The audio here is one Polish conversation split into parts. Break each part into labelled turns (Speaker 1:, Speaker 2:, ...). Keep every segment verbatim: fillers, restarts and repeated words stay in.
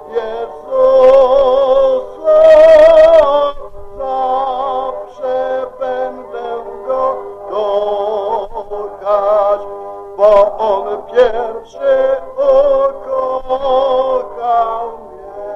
Speaker 1: Jezusa, zawsze będę Go kochać, bo On pierwszy ukochał mnie.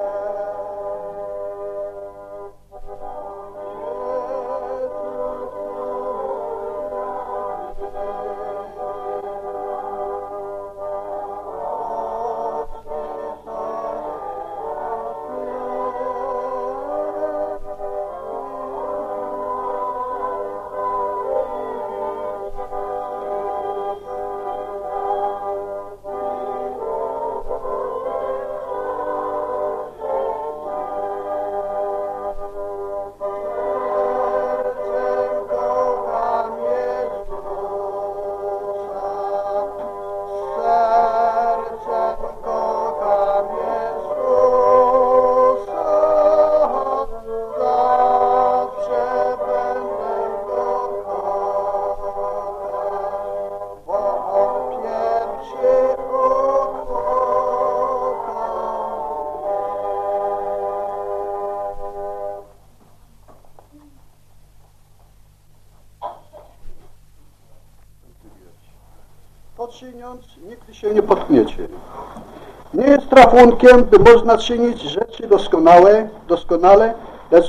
Speaker 1: To czyniąc, nigdy się nie potkniecie. Nie jest rachunkiem, by można czynić rzeczy doskonałe, doskonale, lecz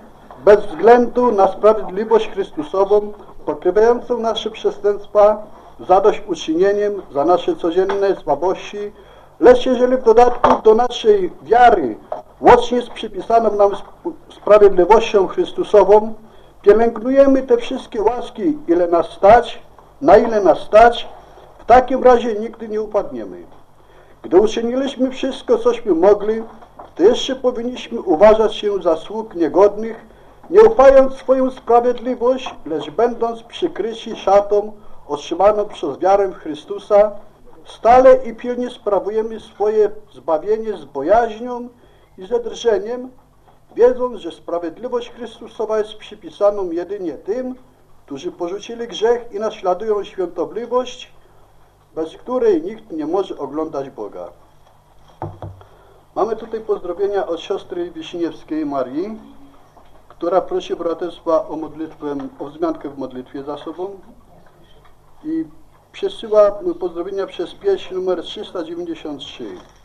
Speaker 1: bez względu na sprawiedliwość Chrystusową, pokrywającą nasze przestępstwa, zadośćuczynieniem za nasze codzienne słabości, lecz jeżeli w dodatku do naszej wiary, łącznie z przypisaną nam sprawiedliwością Chrystusową, pielęgnujemy te wszystkie łaski, ile nas stać, na ile nas stać, w takim razie nigdy nie upadniemy. Gdy uczyniliśmy wszystko, cośmy mogli, to jeszcze powinniśmy uważać się za sług niegodnych, nie ufając swoją sprawiedliwość, lecz będąc przykryci szatą otrzymaną przez wiarę w Chrystusa, stale i pilnie sprawujemy swoje zbawienie z bojaźnią i ze drżeniem, wiedząc, że sprawiedliwość Chrystusowa jest przypisaną jedynie tym, którzy porzucili grzech i naśladują świętobliwość, bez której nikt nie może oglądać Boga. Mamy tutaj pozdrowienia od siostry Wiśniewskiej Marii, która prosi braterstwa o modlitwę, o wzmiankę w modlitwie za sobą i przesyła pozdrowienia przez pieśń numer trzysta dziewięćdziesiąt trzy.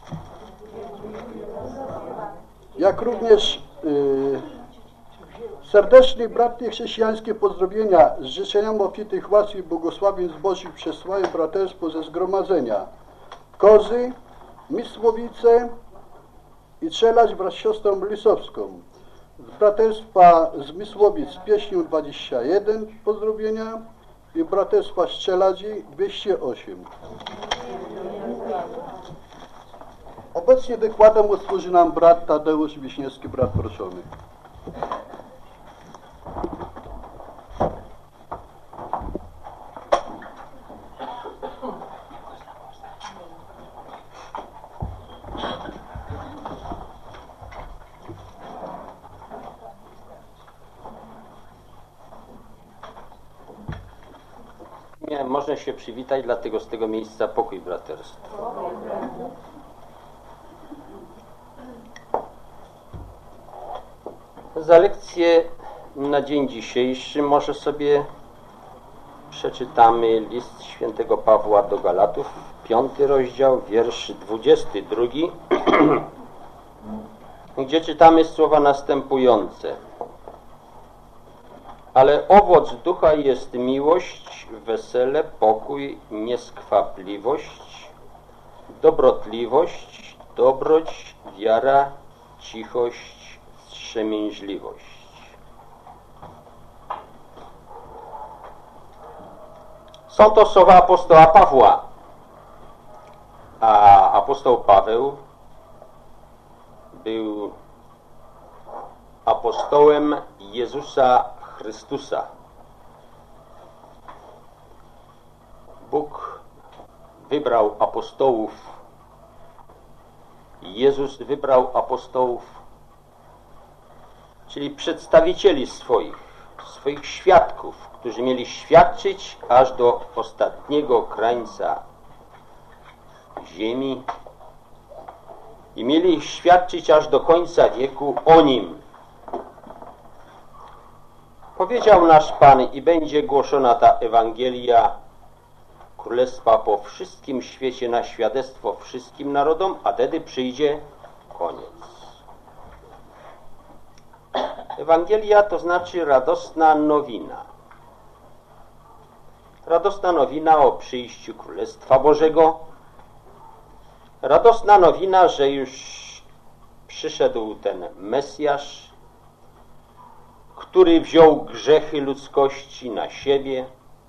Speaker 1: Jak również yy, serdeczne bratnie chrześcijańskie pozdrowienia z życzeniami obfitych łask i błogosławieństw Bożych przesyłają braterstwo ze zgromadzenia Kozy, Mysłowice i Czelać wraz z siostrą Lisowską. Z braterstwa z Mysłowic z pieśnią dwadzieścia jeden pozdrowienia i braterstwa z Czeladzi dwieście osiem. Obecnie wykładem odsłuży nam brat Tadeusz Wiśniewski, brat proszony.
Speaker 2: Nie, można się przywitać, dlatego z tego miejsca pokój braterstwo. Za lekcję na dzień dzisiejszy może sobie przeczytamy list świętego Pawła do Galatów, piąty rozdział, wiersz dwudziesty drugi, gdzie czytamy słowa następujące. Ale owoc ducha jest miłość, wesele, pokój, nieskwapliwość, dobrotliwość, dobroć, wiara, cichość, wstrzemięźliwość. Są to słowa apostoła Pawła, a apostoł Paweł był apostołem Jezusa Chrystusa. Bóg wybrał apostołów, Jezus wybrał apostołów, czyli przedstawicieli swoich, swoich świadków, którzy mieli świadczyć aż do ostatniego krańca ziemi i mieli świadczyć aż do końca wieku o Nim. Powiedział nasz Pan: i będzie głoszona ta Ewangelia Królestwa po wszystkim świecie na świadectwo wszystkim narodom, a wtedy przyjdzie koniec. Ewangelia to znaczy radosna nowina. Radosna nowina o przyjściu Królestwa Bożego. Radosna nowina, że już przyszedł ten Mesjasz, który wziął grzechy ludzkości na siebie.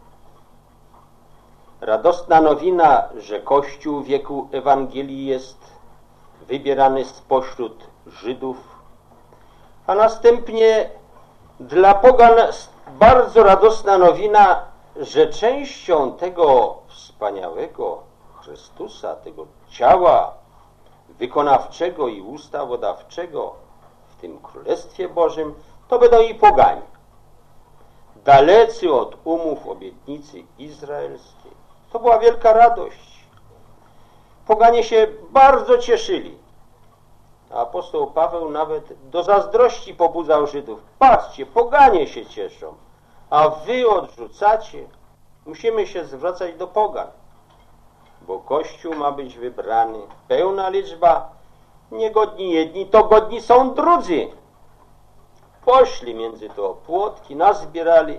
Speaker 2: Radosna nowina, że Kościół w wieku Ewangelii jest wybierany spośród Żydów, a następnie dla pogan bardzo radosna nowina, że częścią tego wspaniałego Chrystusa, tego ciała wykonawczego i ustawodawczego w tym Królestwie Bożym, to będą i poganie, dalecy od umów obietnicy izraelskiej. To była wielka radość. Poganie się bardzo cieszyli. A apostoł Paweł nawet do zazdrości pobudzał Żydów. Patrzcie, poganie się cieszą, a wy odrzucacie. Musimy się zwracać do pogan, bo Kościół ma być wybrany. Pełna liczba, niegodni jedni, to godni są drudzy. Poszli między to płotki, nazbierali.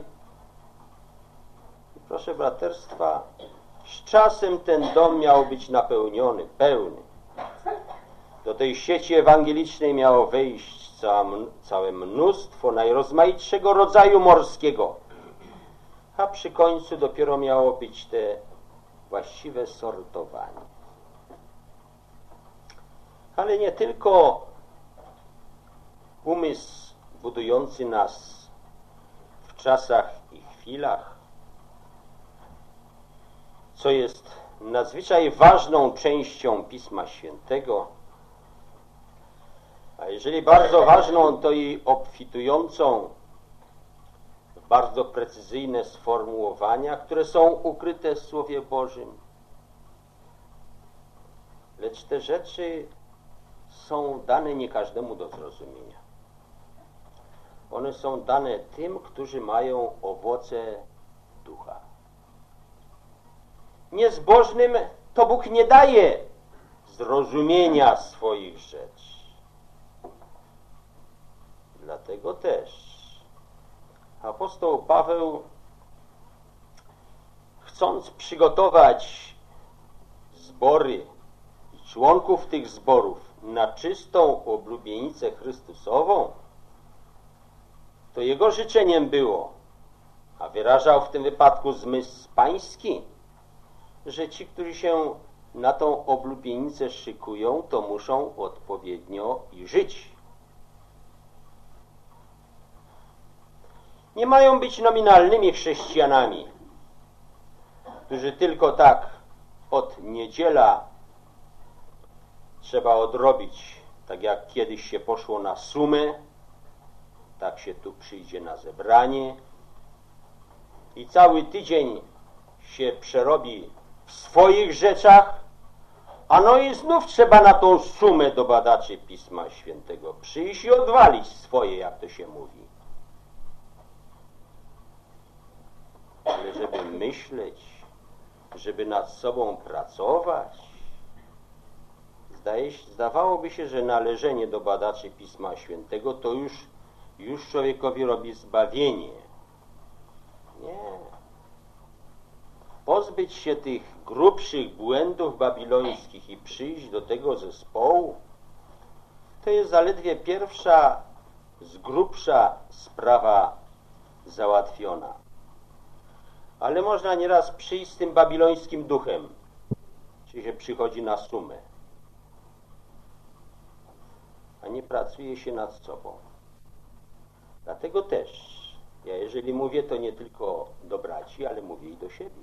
Speaker 2: I proszę braterstwa, z czasem ten dom miał być napełniony, pełny. Do tej sieci ewangelicznej miało wejść całe mnóstwo najrozmaitszego rodzaju morskiego, a przy końcu dopiero miało być te właściwe sortowanie. Ale nie tylko umysł budujący nas w czasach i chwilach, co jest nadzwyczaj ważną częścią Pisma Świętego, a jeżeli bardzo ważną, to i obfitującą w bardzo precyzyjne sformułowania, które są ukryte w Słowie Bożym. Lecz te rzeczy są dane nie każdemu do zrozumienia. One są dane tym, którzy mają owoce ducha. Niezbożnym to Bóg nie daje zrozumienia swoich rzeczy. Dlatego też apostoł Paweł, chcąc przygotować zbory i członków tych zborów na czystą oblubienicę Chrystusową, to jego życzeniem było, a wyrażał w tym wypadku zmysł pański, że ci, którzy się na tą oblubienicę szykują, to muszą odpowiednio i żyć. Nie mają być nominalnymi chrześcijanami, którzy tylko tak od niedziela trzeba odrobić, tak jak kiedyś się poszło na sumę, tak się tu przyjdzie na zebranie i cały tydzień się przerobi w swoich rzeczach, a no i znów trzeba na tą sumę do badaczy Pisma Świętego przyjść i odwalić swoje, jak to się mówi. Ale żeby myśleć, żeby nad sobą pracować, zdaje się, zdawałoby się, że należenie do badaczy Pisma Świętego to już, już człowiekowi robi zbawienie. Nie. Pozbyć się tych grubszych błędów babilońskich i przyjść do tego zespołu, to jest zaledwie pierwsza z grubsza sprawa załatwiona. Ale można nieraz przyjść z tym babilońskim duchem, czyli się przychodzi na sumę, a nie pracuje się nad sobą. Dlatego też, ja jeżeli mówię, to nie tylko do braci, ale mówię i do siebie.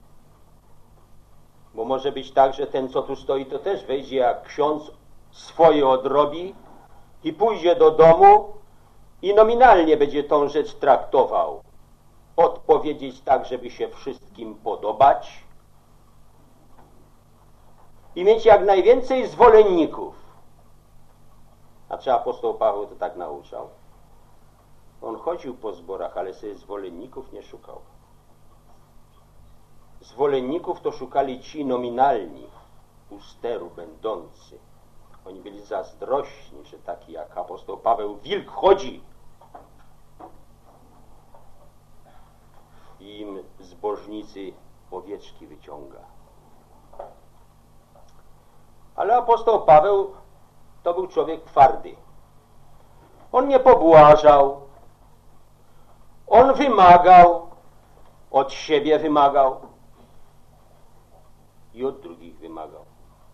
Speaker 2: Bo może być tak, że ten, co tu stoi, to też wejdzie jak ksiądz, swoje odrobi i pójdzie do domu i nominalnie będzie tą rzecz traktował. Odpowiedzieć tak, żeby się wszystkim podobać i mieć jak najwięcej zwolenników. A czy apostoł Paweł to tak nauczał? On chodził po zborach, ale sobie zwolenników nie szukał. Zwolenników to szukali ci nominalni, u steru będący. Oni byli zazdrośni, że taki jak apostoł Paweł wilk chodzi i im zbożnicy owieczki wyciąga. Ale apostoł Paweł to był człowiek twardy. On nie pobłażał. On wymagał, od siebie wymagał i od drugich wymagał.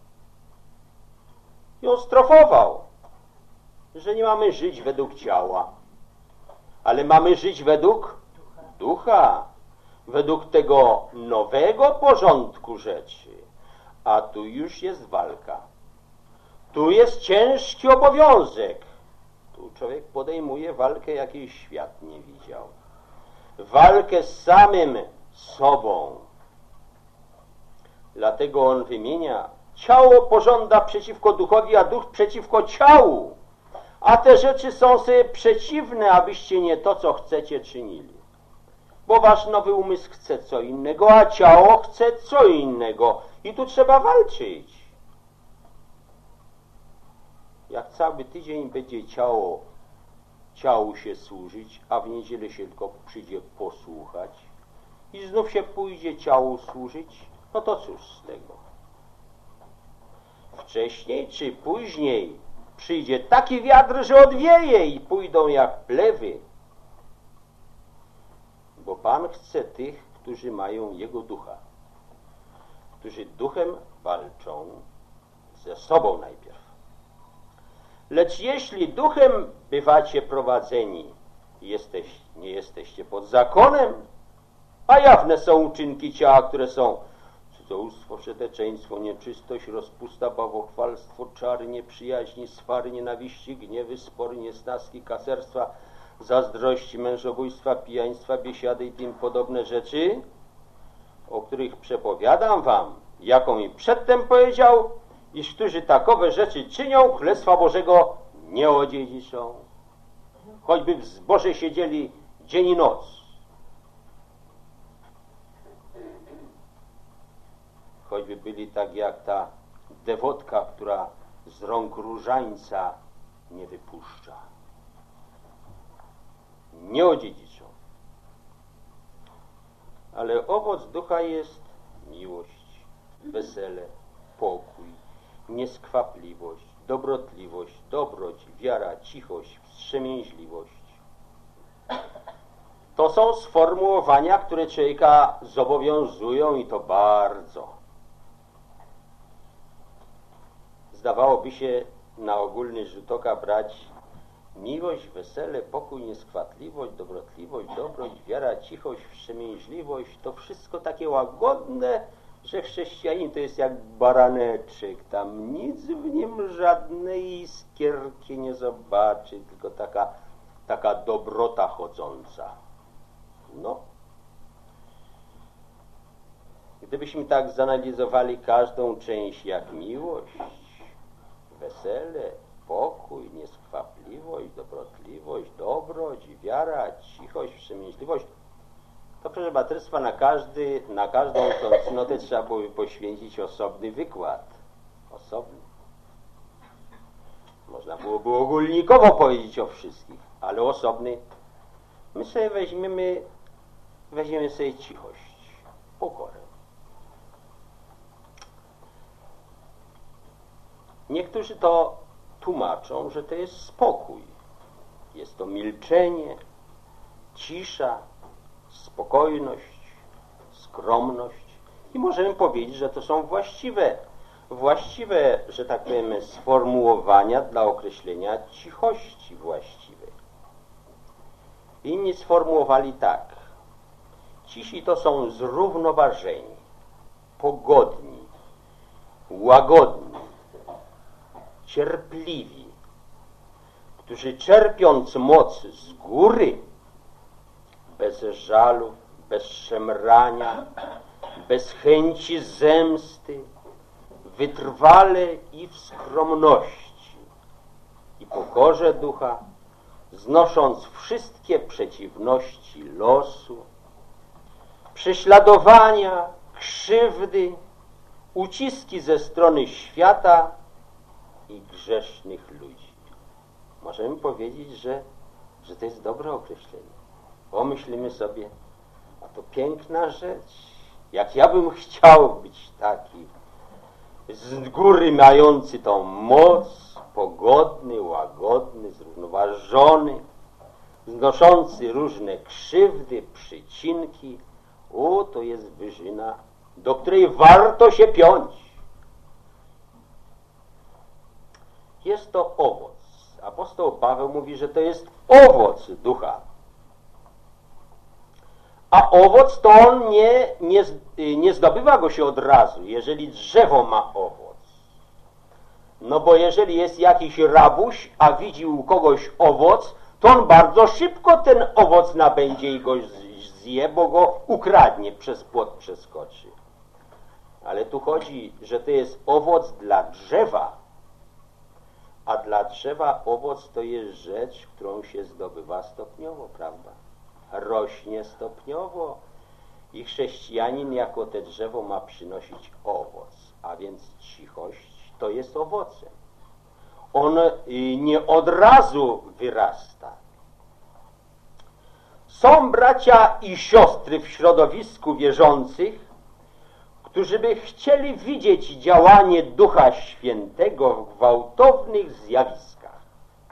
Speaker 2: I on strofował, że nie mamy żyć według ciała, ale mamy żyć według ducha, według tego nowego porządku rzeczy. A tu już jest walka. Tu jest ciężki obowiązek. Tu człowiek podejmuje walkę, jakiej świat nie widział. Walkę z samym sobą. Dlatego on wymienia: ciało pożąda przeciwko duchowi, a duch przeciwko ciału. A te rzeczy są sobie przeciwne, abyście nie to, co chcecie, czynili. Bo wasz nowy umysł chce co innego, a ciało chce co innego. I tu trzeba walczyć. Jak cały tydzień będzie ciało, ciału się służyć, a w niedzielę się tylko przyjdzie posłuchać i znów się pójdzie ciału służyć, no to cóż z tego? Wcześniej czy później przyjdzie taki wiatr, że odwieje i pójdą jak plewy. Bo Pan chce tych, którzy mają Jego ducha, którzy duchem walczą ze sobą najpierw. Lecz jeśli duchem bywacie prowadzeni, jesteś, nie jesteście pod zakonem, a jawne są uczynki ciała, które są cudzołóstwo, przeteczeństwo, nieczystość, rozpusta, bałwochwalstwo, czary, nieprzyjaźni, swary, nienawiści, gniewy, spory, niesnaski, kacerstwa, zazdrości, mężobójstwa, pijaństwa, biesiady i tym podobne rzeczy, o których przepowiadam wam, jaką mi przedtem powiedział, iż którzy takowe rzeczy czynią, Królestwa Bożego nie odziedziczą. Choćby w zboże siedzieli dzień i noc. Choćby byli tak jak ta dewotka, która z rąk różańca nie wypuszcza. Nie odziedziczą. Ale owoc ducha jest miłość, wesele, pokój, nieskwapliwość, dobrotliwość, dobroć, wiara, cichość, wstrzemięźliwość. To są sformułowania, które człowieka zobowiązują i to bardzo. Zdawałoby się na ogólny rzut oka brać miłość, wesele, pokój, nieskwatliwość, dobrotliwość, dobroć, wiara, cichość, wstrzemięźliwość. To wszystko takie łagodne, że chrześcijanin to jest jak baraneczek. Tam nic w nim, żadnej iskierki nie zobaczy, tylko taka, taka dobrota chodząca. No. Gdybyśmy tak zanalizowali każdą część jak miłość, wesele, pokój, nieskwapliwość, dobrotliwość, dobroć, wiara, cichość, wstrzemięźliwość, to proszę braterstwa, na, każdy, na każdą tą cnotę trzeba byłoby poświęcić osobny wykład. Osobny. Można byłoby ogólnikowo powiedzieć o wszystkich, ale osobny. My sobie weźmiemy, weźmiemy sobie cichość, pokorę. Niektórzy to tłumaczą, że to jest spokój. Jest to milczenie, cisza, spokojność, skromność. I możemy powiedzieć, że to są właściwe, właściwe, że tak powiem, sformułowania dla określenia cichości właściwej. Inni sformułowali tak. Cisi to są zrównoważeni, pogodni, łagodni, cierpliwi, którzy czerpiąc moc z góry, bez żalu, bez szemrania, bez chęci zemsty, wytrwale i w skromności i pokorze ducha, znosząc wszystkie przeciwności losu, prześladowania, krzywdy, uciski ze strony świata i grzesznych ludzi. Możemy powiedzieć, że, że to jest dobre określenie. Pomyślimy sobie, a to piękna rzecz. Jak ja bym chciał być taki z góry mający tą moc, pogodny, łagodny, zrównoważony, znoszący różne krzywdy, przycinki. O, to jest wyżyna, do której warto się piąć. Jest to owoc. Apostoł Paweł mówi, że to jest owoc ducha. A owoc to on nie, nie, nie zdobywa go się od razu, jeżeli drzewo ma owoc. No bo jeżeli jest jakiś rabuś, a widzi u kogoś owoc, to on bardzo szybko ten owoc nabędzie i go zje, bo go ukradnie, przez płot przeskoczy. Ale tu chodzi, że to jest owoc dla drzewa, a dla drzewa owoc to jest rzecz, którą się zdobywa stopniowo, prawda? Rośnie stopniowo i chrześcijanin jako te drzewo ma przynosić owoc, a więc cichość to jest owocem. On nie od razu wyrasta. Są bracia i siostry w środowisku wierzących, którzy by chcieli widzieć działanie Ducha Świętego w gwałtownych zjawiskach,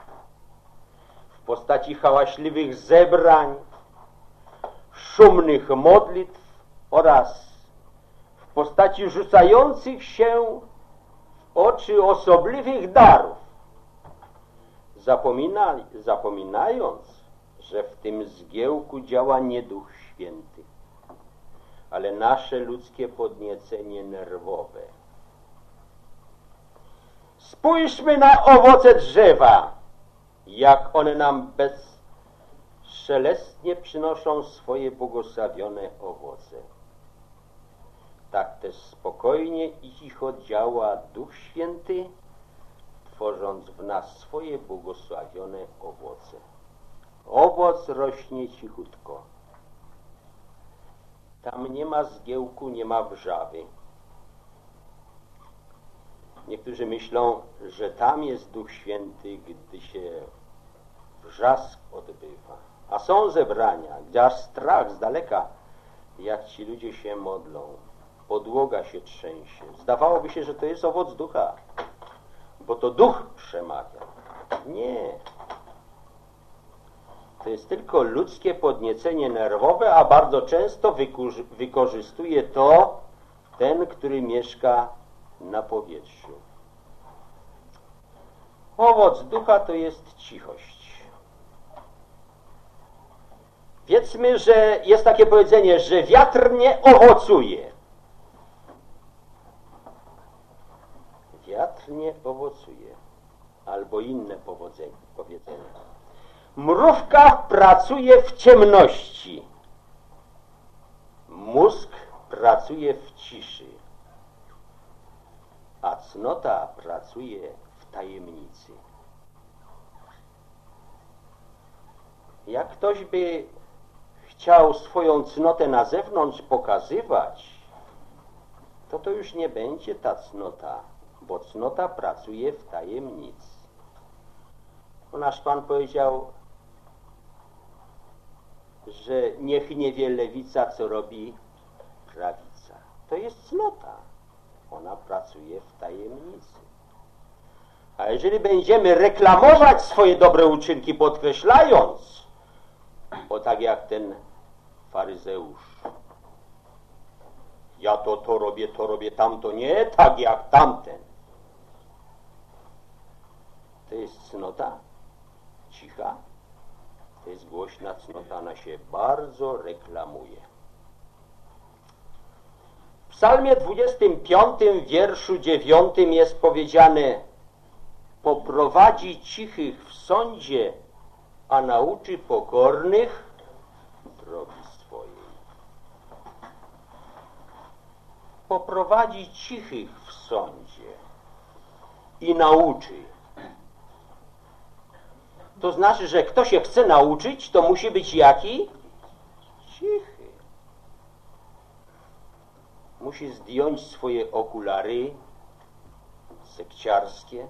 Speaker 2: w postaci hałaśliwych zebrań, szumnych modlitw oraz w postaci rzucających się w oczy osobliwych darów, zapomina, zapominając, że w tym zgiełku działa nie Duch Święty, ale nasze ludzkie podniecenie nerwowe. Spójrzmy na owoce drzewa, jak one nam bezszelestnie przynoszą swoje błogosławione owoce. Tak też spokojnie i cicho działa Duch Święty, tworząc w nas swoje błogosławione owoce. Owoc rośnie cichutko. Tam nie ma zgiełku, nie ma wrzawy. Niektórzy myślą, że tam jest Duch Święty, gdy się wrzask odbywa. A są zebrania, gdzie aż strach z daleka, jak ci ludzie się modlą. Podłoga się trzęsie. Zdawałoby się, że to jest owoc ducha, bo to duch przemawia. Nie. To jest tylko ludzkie podniecenie nerwowe, a bardzo często wykorzystuje to ten, który mieszka na powietrzu. Owoc ducha to jest cichość. Wiedzmy, że jest takie powiedzenie, że wiatr nie owocuje. Wiatr nie owocuje. Albo inne powiedzenie. Mrówka pracuje w ciemności. Mózg pracuje w ciszy. A cnota pracuje w tajemnicy. Jak ktoś by chciał swoją cnotę na zewnątrz pokazywać, to to już nie będzie ta cnota, bo cnota pracuje w tajemnicy. Nasz Pan powiedział, że niech nie wie lewica, co robi prawica. To jest cnota. Ona pracuje w tajemnicy. A jeżeli będziemy reklamować swoje dobre uczynki, podkreślając, bo tak jak ten faryzeusz, ja to to robię, to robię, tamto nie, tak jak tamten. To jest cnota cicha, to jest głośna cnota, ona się bardzo reklamuje. W psalmie dwudziestym piątym, wierszu dziewiątym jest powiedziane: poprowadzi cichych w sądzie, a nauczy pokornych drogi swojej. Poprowadzi cichych w sądzie i nauczy. To znaczy, że kto się chce nauczyć, to musi być jaki? Cichy. Musi zdjąć swoje okulary sekciarskie.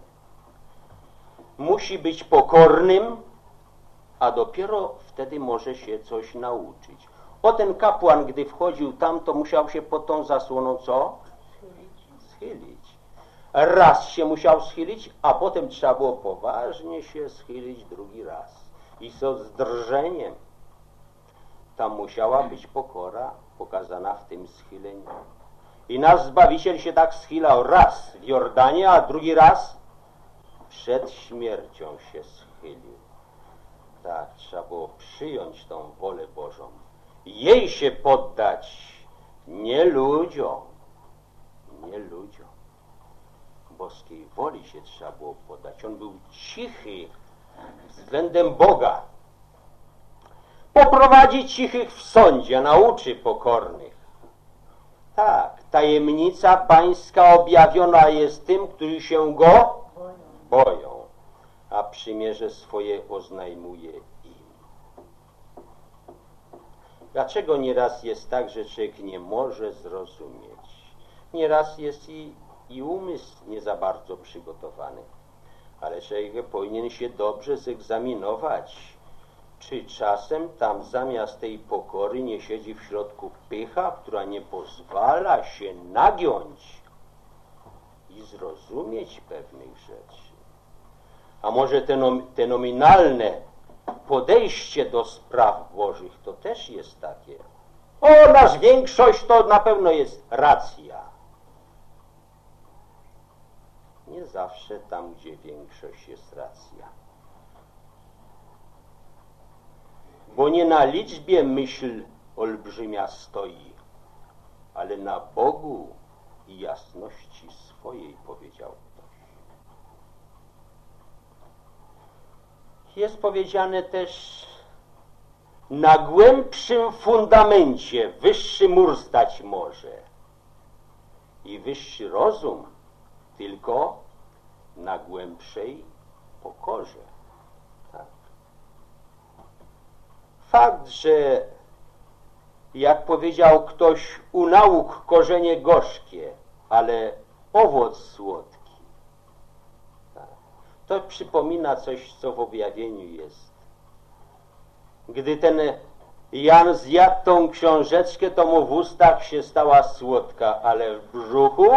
Speaker 2: Musi być pokornym, a dopiero wtedy może się coś nauczyć. O ten kapłan, gdy wchodził tam, to musiał się pod tą zasłoną co? Schylić. Raz się musiał schylić, a potem trzeba było poważnie się schylić drugi raz. I co z drżeniem. Tam musiała być pokora pokazana w tym schyleniu. I nasz Zbawiciel się tak schylał raz w Jordanie, a drugi raz przed śmiercią się schylił. Tak, trzeba było przyjąć tą wolę Bożą. Jej się poddać, nie ludziom. Nie ludziom. Boskiej woli się trzeba było poddać. On był cichy względem Boga. Poprowadzi cichych w sądzie, nauczy pokornych. Tak, tajemnica pańska objawiona jest tym, którzy się go boją, a przymierze swoje oznajmuje im. Dlaczego nieraz jest tak, że człowiek nie może zrozumieć? Nieraz jest i, i umysł nie za bardzo przygotowany, ale człowiek powinien się dobrze zegzaminować, czy czasem tam zamiast tej pokory nie siedzi w środku pycha, która nie pozwala się nagiąć i zrozumieć pewnych rzeczy. A może te, nom te nominalne podejście do spraw Bożych to też jest takie. O, nasz większość to na pewno jest racja. Nie zawsze tam, gdzie większość jest racja. Bo nie na liczbie myśl olbrzymia stoi, ale na Bogu i jasności swojej, powiedział ktoś. Jest powiedziane też, na głębszym fundamencie wyższy mur stać może i wyższy rozum tylko na głębszej pokorze. Tak. Fakt, że jak powiedział ktoś, u nauk korzenie gorzkie, ale owoc słodki. Tak. To przypomina coś, co w objawieniu jest. Gdy ten Jan zjadł tą książeczkę, to mu w ustach się stała słodka, ale w brzuchu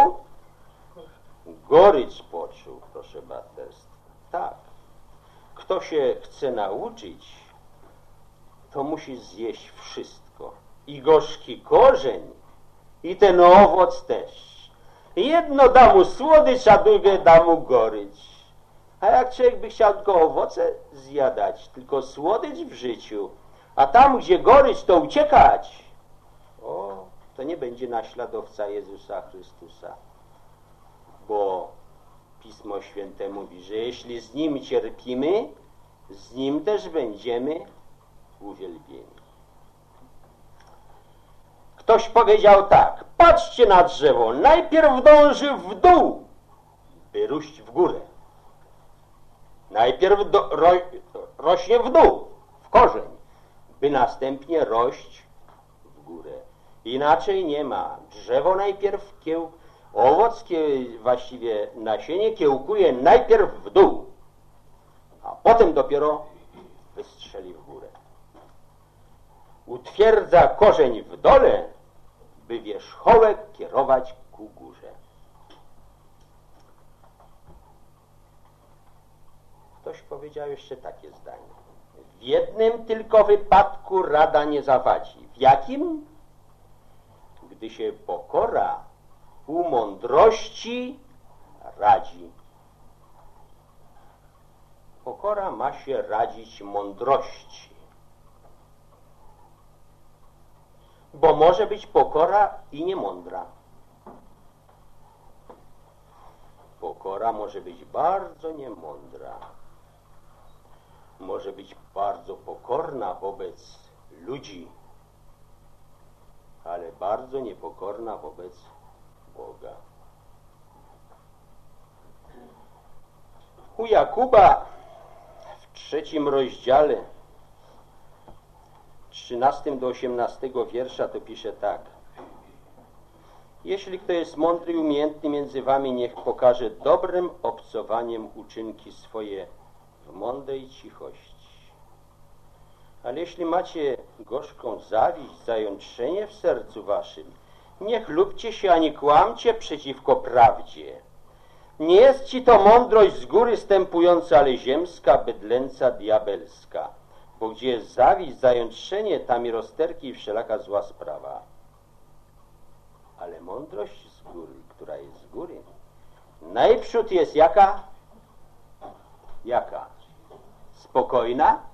Speaker 2: gorycz poczuł, proszę braterstwa. Tak. Kto się chce nauczyć, to musi zjeść wszystko. I gorzki korzeń, i ten owoc też. Jedno da mu słodycz, a drugie da mu gorycz. A jak człowiek by chciał tylko owoce zjadać, tylko słodycz w życiu, a tam, gdzie gorycz, to uciekać, o, to nie będzie naśladowca Jezusa Chrystusa. Bo Pismo Święte mówi, że jeśli z Nim cierpimy, z Nim też będziemy uwielbieni. Ktoś powiedział tak, patrzcie na drzewo, najpierw dąży w dół, by róść w górę. Najpierw do, ro, rośnie w dół, w korzeń, by następnie rość w górę. Inaczej nie ma. Drzewo najpierw kieł, owoc, kie, właściwie nasienie kiełkuje najpierw w dół, a potem dopiero wystrzeli w górę. Utwierdza korzeń w dole, by wierzchołek kierować ku górze. Ktoś powiedział jeszcze takie zdanie. W jednym tylko wypadku rada nie zawadzi. W jakim? Gdy się pokora u mądrości radzi. Pokora ma się radzić mądrości. Bo może być pokora i niemądra. Pokora może być bardzo niemądra. Może być bardzo pokorna wobec ludzi, ale bardzo niepokorna wobec Boga. U Jakuba w trzecim rozdziale, trzynastym do osiemnastego wiersza, to pisze tak. Jeśli kto jest mądry i umiejętny między wami, niech pokaże dobrym obcowaniem uczynki swoje w mądrej cichości. Ale jeśli macie gorzką zawiść, zajątrzenie w sercu waszym, nie chlubcie się ani kłamcie przeciwko prawdzie. Nie jest ci to mądrość z góry stępująca, ale ziemska, bydlęca, diabelska. Bo gdzie jest zawiść, zajątrzenie, tam i rozterki i wszelaka zła sprawa. Ale mądrość z góry, która jest z góry, najprzód jest jaka? Jaka? Spokojna?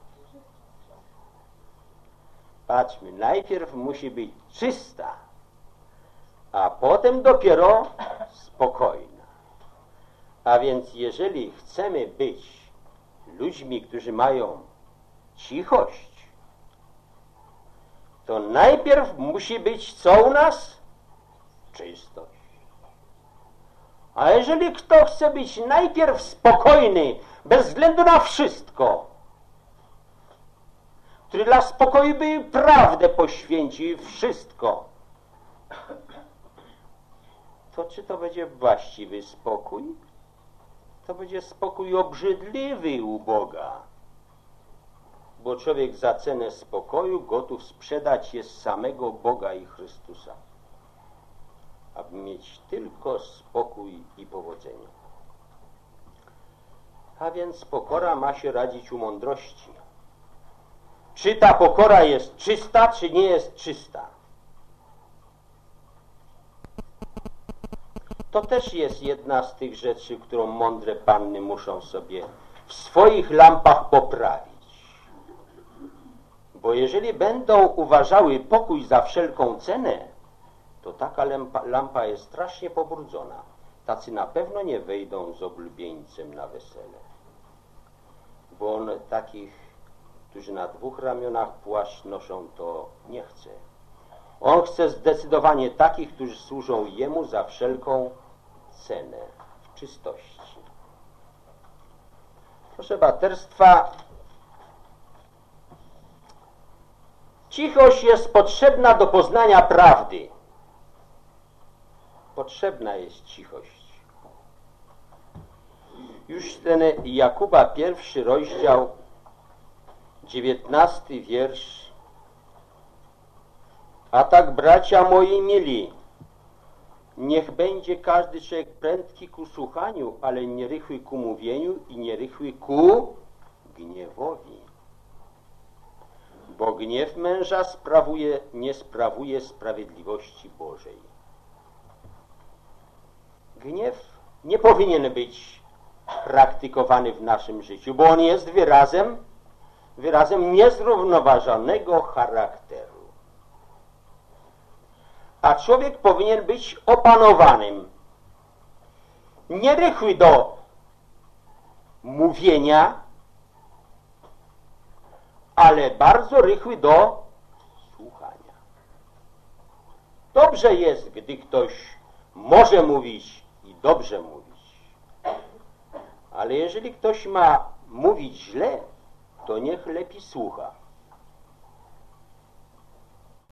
Speaker 2: Patrzmy, najpierw musi być czysta, a potem dopiero spokojna. A więc jeżeli chcemy być ludźmi, którzy mają cichość, to najpierw musi być co u nas? Czystość. A jeżeli kto chce być najpierw spokojny, bez względu na wszystko, który dla spokoju by prawdę poświęcił wszystko, to czy to będzie właściwy spokój? To będzie spokój obrzydliwy u Boga. Bo człowiek za cenę spokoju gotów sprzedać jest samego Boga i Chrystusa, aby mieć tylko spokój i powodzenie. A więc pokora ma się radzić u mądrości. Czy ta pokora jest czysta, czy nie jest czysta? To też jest jedna z tych rzeczy, którą mądre panny muszą sobie w swoich lampach poprawić. Bo jeżeli będą uważały pokój za wszelką cenę, to taka lampa, lampa jest strasznie pobrudzona. Tacy na pewno nie wejdą z oblubieńcem na wesele. Bo on takich, którzy na dwóch ramionach płaszcz noszą, to nie chce. On chce zdecydowanie takich, którzy służą Jemu za wszelką cenę, w czystości. Proszę braterstwa, cichość jest potrzebna do poznania prawdy. Potrzebna jest cichość. Już ten Jakuba, pierwszy rozdział, dziewiętnasty wiersz. A tak, bracia moi mili, niech będzie każdy człowiek prędki ku słuchaniu, ale nierychły ku mówieniu i nierychły ku gniewowi. Bo gniew męża sprawuje, nie sprawuje sprawiedliwości Bożej. Gniew nie powinien być praktykowany w naszym życiu, bo on jest wyrazem, wyrazem niezrównoważonego charakteru. A człowiek powinien być opanowanym, nierychły do mówienia, ale bardzo rychły do słuchania. Dobrze jest, gdy ktoś może mówić i dobrze mówić. Ale jeżeli ktoś ma mówić źle, to niech lepiej słucha.